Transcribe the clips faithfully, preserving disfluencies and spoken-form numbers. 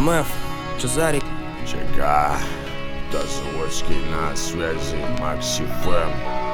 эм эф, Чезарик. ЧК, Дозаводский на связи, Макс эф эм.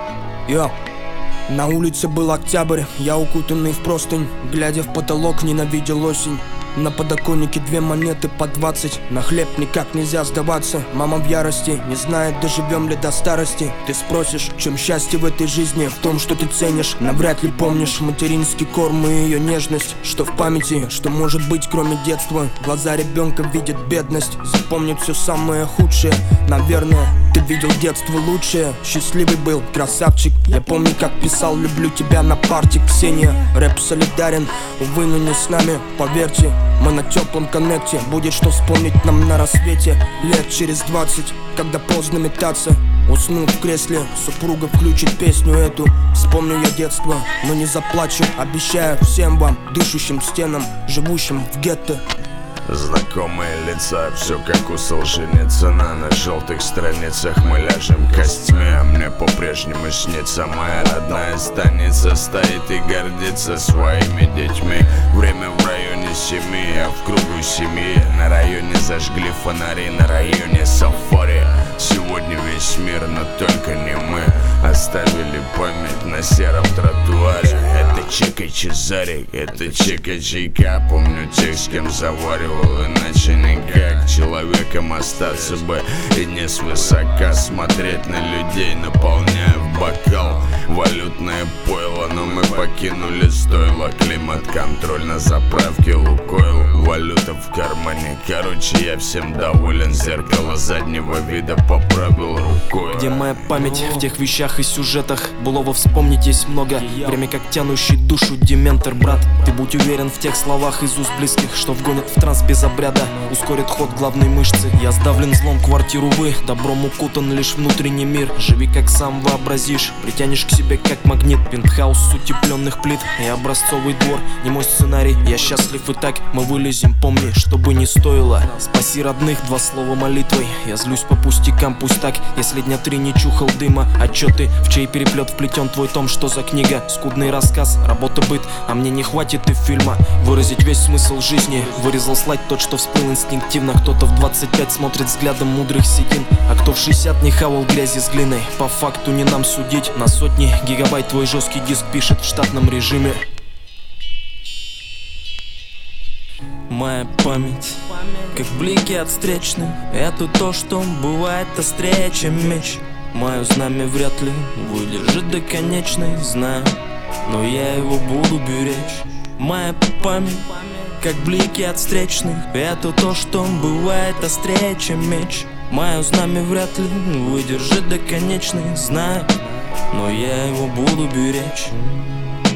Йо. На улице был октябрь, я укутанный в простынь, глядя в потолок, ненавидел осень. На подоконнике две монеты по двадцать. На хлеб никак нельзя сдаваться. Мама в ярости, не знает, доживем ли до старости. Ты спросишь, в чем счастье в этой жизни? В том, что ты ценишь, навряд ли помнишь материнский корм и ее нежность. Что в памяти, что может быть кроме детства. Глаза ребенка видят бедность, запомнит все самое худшее. Наверное, ты видел детство лучшее. Счастливый был, красавчик. Я помню, как писал «люблю тебя» на парте. Ксения, рэп солидарен, увы, но не с нами, поверьте. Мы на теплом коннекте, будет что вспомнить нам на рассвете. Лет через двадцать, когда поздно метаться. Усну в кресле, супруга включит песню эту. Вспомню я детство, но не заплачу. Обещаю всем вам, дышащим стенам, живущим в гетто. Знакомые лица, все как у Солженицына. На желтых страницах мы ляжем костьми, а мне по-прежнему снится моя родная станица. Стоит и гордится своими детьми. Время в районе семи, а в кругу семьи. На районе зажгли фонари, на районе сафари. Сегодня весь мир, но только не мы. Оставили память на сером тротуаре. Это Чека Чезарик, это Чека Чайка. Помню тех, с кем заваривал, иначе никак. Человеком остаться бы и не свысока смотреть на людей, наполняя в бокал валютное пойло. Но мы покинули стойло, климат-контроль на заправке Лукойл. Валюта в кармане, короче, я всем доволен. Зеркало заднего вида поправил рукой. Где моя память в тех вещах и сюжетах? Былого вспомнить есть много. Время как тянущий душу дементор, брат. Ты будь уверен в тех словах из уст близких, что вгонят в транс без обряда, ускорит ход главной мышцы. Я сдавлен злом, квартиру вы, добром укутан лишь внутренний мир. Живи как сам вообразишь, притянешь к себе как магнит. Пентхаус с утепленных плит и образцовый двор. Не мой сценарий, я счастлив и так. Мы вылезем, помни, чтобы не стоило. Спаси родных, два слова молитвой. Я злюсь по пустякам, пусть так. Если дня три не чухал дыма, отчеты, в чей переплет вплетен твой том, что за книга? Скудный рассказ, работа быт, а мне не хватит и фильма выразить весь смысл жизни. Вырезал слайд тот, что всплыл инстинктивно. Кто-то в двадцать пять смотрит взглядом мудрых седин, а кто в шестьдесят не хавал грязи с глиной. По факту не нам судить. На сотни гигабайт твой жесткий диск пишет в штатном режиме. Моя память, как блики от встречных, это то, что бывает острее, чем меч. Мое знамя вряд ли выдержит до конечной, знаю, но я его буду беречь. Моя память, как блики от встречных, это то, что бывает острее, чем меч. Мое знамя вряд ли выдержит до конечной, знаю, но я его буду беречь.